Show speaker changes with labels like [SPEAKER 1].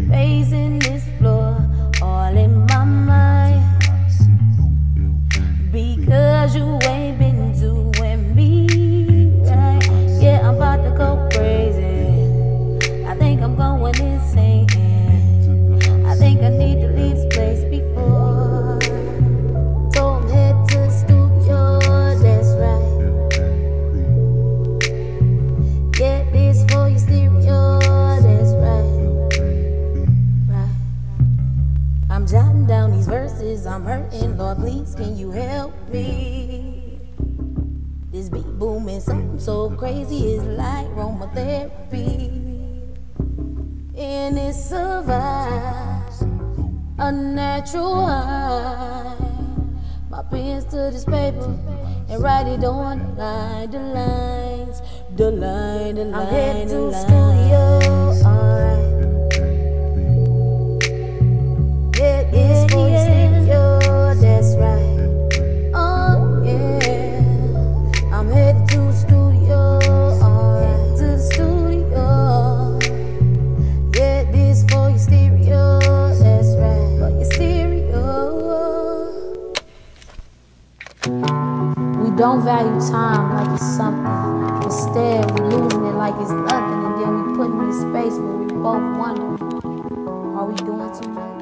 [SPEAKER 1] pacing this floor, all in my mind, because you ain't been doing me right. Yeah, I'm about to go crazy. I think I'm going insane. I think I need to leave this place before. So I'm head to the studio, that's right. Get this for your stereo, that's right. Right. I'm jotting down these verses, I'm hurting, Lord, please can you help me? This beat booming, something so crazy, it's like aromatherapy. And it survives a natural high. My pen's to this paper and write it on the line, the lines, the line, the line. I'm headed to the studio, alright. Yeah, it's for your stereo, that's right. Oh yeah, I'm headed to the studio, alright. To the studio. Yeah, this for your stereo, that's right. For your stereo. We don't value time like it's something. Instead, we losing it like it's nothing, and then we put it in space where we both wonder, are we doing too much?